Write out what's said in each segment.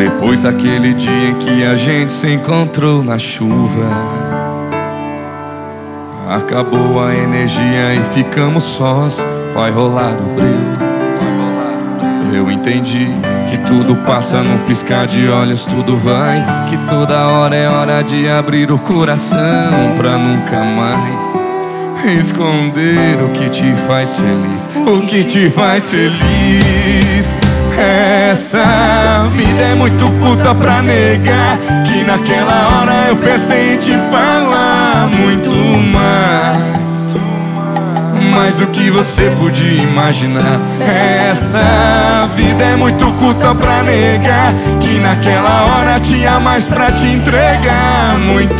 Depois daquele dia em que a gente se encontrou na chuva, acabou a energia e ficamos sós. Vai rolar o breu. Eu entendi que tudo passa num piscar de olhos, tudo vai. Que toda hora é hora de abrir o coração pra nunca mais esconder o que te faz feliz. O que te faz feliz. Essa vida é muito curta pra negar que naquela hora eu pensei em te falar muito mais. Mas o que você podia imaginar. Essa vida é muito curta pra negar que naquela hora tinha mais pra te entregar. Muito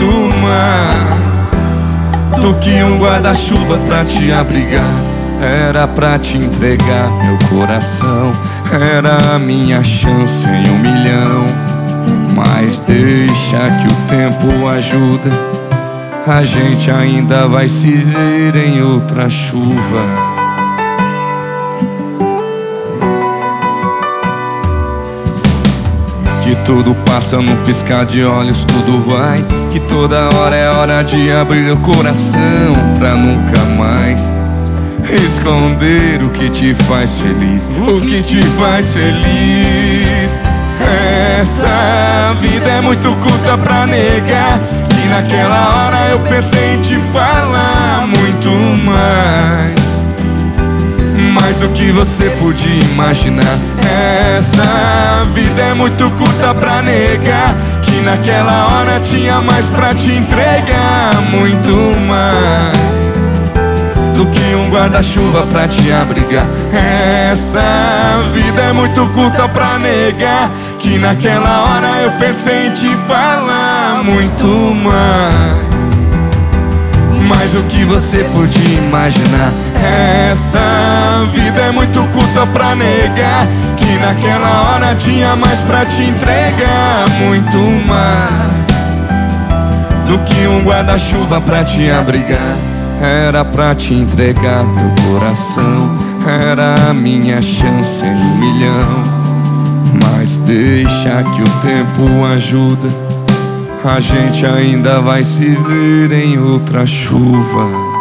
mais do que um guarda-chuva pra te abrigar. Era pra te entregar meu coração, era a minha chance em 1 milhão. Mas deixa que o tempo ajuda, a gente ainda vai se ver em outra chuva. Que tudo passa num piscar de olhos, tudo vai. Que toda hora é hora de abrir o coração pra nunca mais esconder o que te faz feliz. O que te faz feliz. Essa vida é muito curta pra negar que naquela hora eu pensei em te falar muito mais. Mas o que você podia imaginar. Essa vida é muito curta pra negar que naquela hora tinha mais pra te entregar. Muito mais do que um guarda-chuva pra te abrigar. Essa vida é muito curta pra negar que naquela hora eu pensei em te falar muito mais. Mas o que você podia imaginar. Essa vida é muito curta pra negar que naquela hora tinha mais pra te entregar. Muito mais do que um guarda-chuva pra te abrigar. Era pra te entregar meu coração, era a minha chance em 1 milhão. Mas deixa que o tempo ajuda, a gente ainda vai se ver em outra chuva.